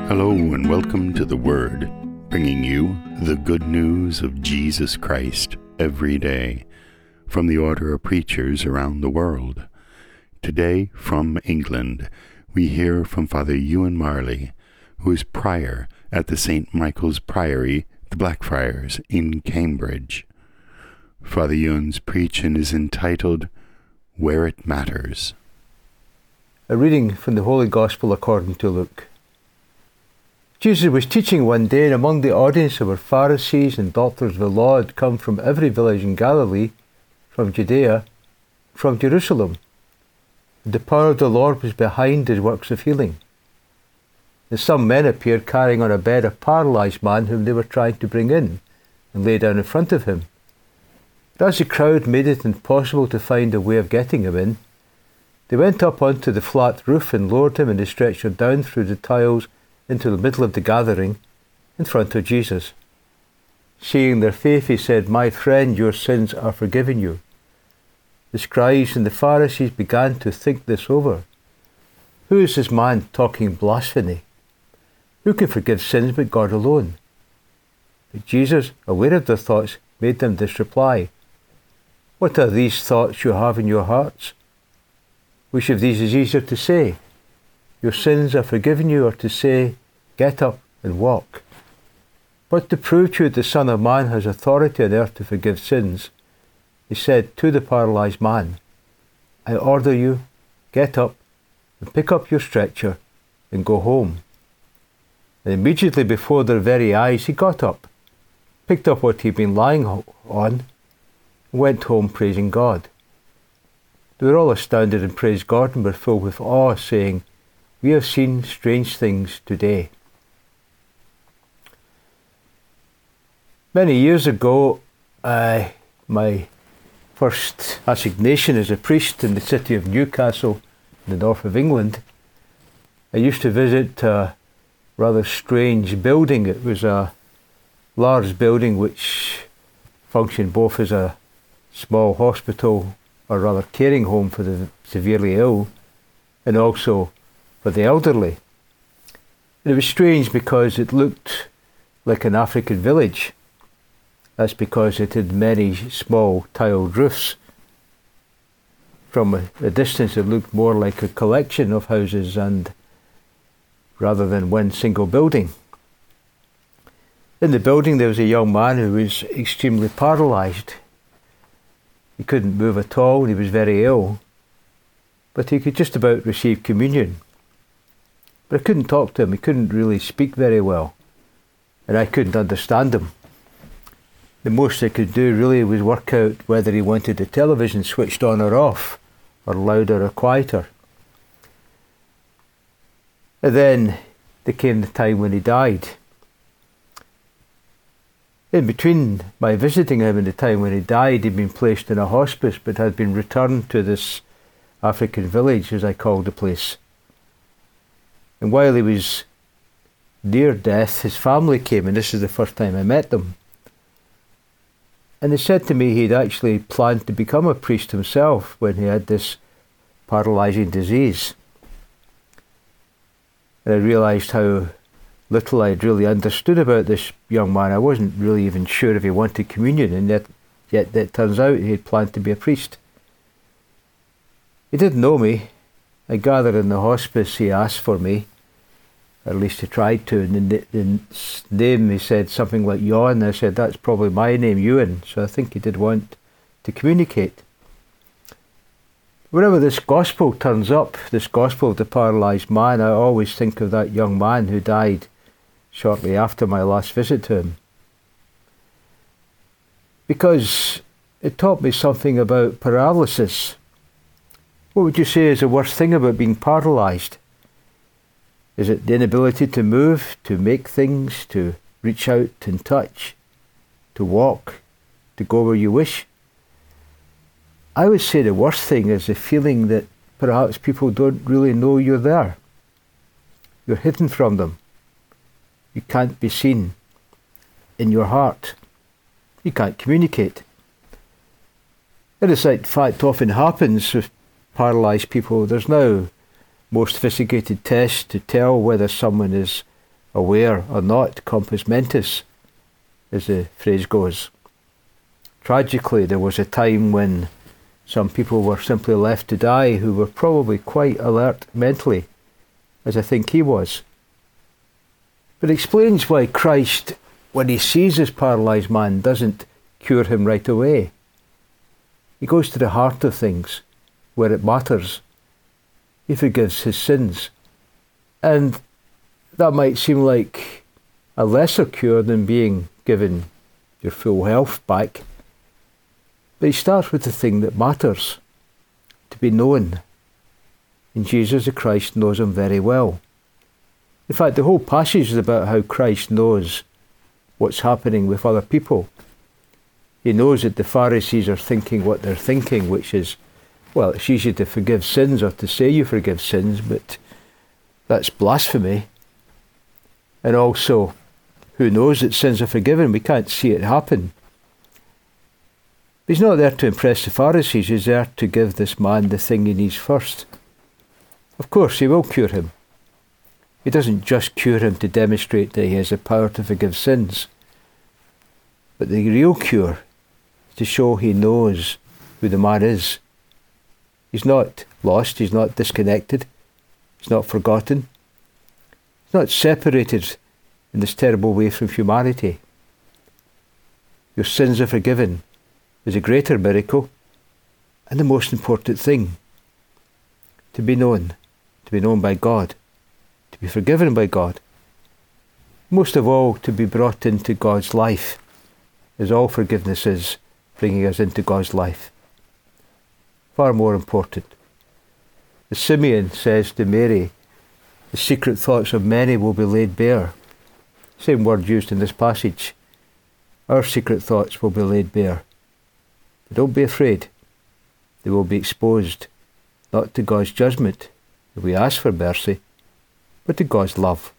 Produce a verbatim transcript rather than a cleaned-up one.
Hello and welcome to The Word, bringing you the good news of Jesus Christ every day from the order of preachers around the world. Today, from England, we hear from Father Ewan Marley, who is prior at the Saint Michael's Priory, the Blackfriars, in Cambridge. Father Ewan's preaching is entitled, Where It Matters. A reading from the Holy Gospel according to Luke. Jesus was teaching one day, and among the audience there were Pharisees and doctors of the law had come from every village in Galilee, from Judea, from Jerusalem. And the power of the Lord was behind his works of healing. And some men appeared carrying on a bed a paralysed man whom they were trying to bring in and lay down in front of him. But as the crowd made it impossible to find a way of getting him in, they went up onto the flat roof and lowered him in the stretcher down through the tiles into the middle of the gathering, in front of Jesus. Seeing their faith, he said, "My friend, your sins are forgiven you." The scribes and the Pharisees began to think this over. Who is this man talking blasphemy? Who can forgive sins but God alone? But Jesus, aware of their thoughts, made them this reply. What are these thoughts you have in your hearts? Which of these is easier to say, "Your sins are forgiven you," or to say, "Get up and walk"? But to prove to you that the Son of Man has authority on earth to forgive sins, he said to the paralysed man, "I order you, get up and pick up your stretcher and go home." And immediately before their very eyes he got up, picked up what he'd been lying on, and went home praising God. They were all astounded and praised God and were filled with awe, saying, "We have seen strange things today." Many years ago, uh, my first assignation as a priest in the city of Newcastle, in the north of England, I used to visit a rather strange building. It was a large building which functioned both as a small hospital, or rather caring home for the severely ill, and also for the elderly. And it was strange because it looked like an African village. That's because it had many small tiled roofs. From a, a distance it looked more like a collection of houses and rather than one single building. In the building there was a young man who was extremely paralysed. He couldn't move at all and he was very ill, but he could just about receive communion. But I couldn't talk to him, he couldn't really speak very well, and I couldn't understand him. The most I could do really was work out whether he wanted the television switched on or off, or louder or quieter. And then there came the time when he died. In between my visiting him and the time when he died, he'd been placed in a hospice, but had been returned to this African village, as I called the place. And while he was near death, his family came, and this is the first time I met them. And they said to me he'd actually planned to become a priest himself when he had this paralysing disease. And I realised how little I'd really understood about this young man. I wasn't really even sure if he wanted communion, and yet, yet it turns out he had planned to be a priest. He didn't know me. I gathered in the hospice he asked for me, or at least he tried to, and the, the name he said something like Ewan. I said, "That's probably my name, Ewan," so I think he did want to communicate. Whenever this gospel turns up, this gospel of the paralysed man, I always think of that young man who died shortly after my last visit to him. Because it taught me something about paralysis. What would you say is the worst thing about being paralysed? Is it the inability to move, to make things, to reach out and touch, to walk, to go where you wish? I would say the worst thing is the feeling that perhaps people don't really know you're there. You're hidden from them. You can't be seen in your heart. You can't communicate. And as in fact often happens with paralysed people, there's now more sophisticated tests to tell whether someone is aware or not, compos mentis, as the phrase goes. Tragically, there was a time when some people were simply left to die who were probably quite alert mentally, as I think he was. But it explains why Christ, when he sees this paralysed man, doesn't cure him right away. He goes to the heart of things, where it matters. He forgives his sins. And that might seem like a lesser cure than being given your full health back. But he starts with the thing that matters, to be known. And Jesus the Christ knows him very well. In fact, the whole passage is about how Christ knows what's happening with other people. He knows that the Pharisees are thinking what they're thinking, which is, well, it's easy to forgive sins or to say you forgive sins, but that's blasphemy. And also, who knows that sins are forgiven? We can't see it happen. He's not there to impress the Pharisees, he's there to give this man the thing he needs first. Of course, he will cure him. He doesn't just cure him to demonstrate that he has the power to forgive sins. But the real cure is to show he knows who the man is. He's not lost, he's not disconnected, he's not forgotten. He's not separated in this terrible way from humanity. Your sins are forgiven is a greater miracle and the most important thing. To be known, to be known by God, to be forgiven by God. Most of all, to be brought into God's life, as all forgiveness is, bringing us into God's life. Far more important. As Simeon says to Mary, the secret thoughts of many will be laid bare. Same word used in this passage. Our secret thoughts will be laid bare. But don't be afraid. They will be exposed, not to God's judgment, if we ask for mercy, but to God's love.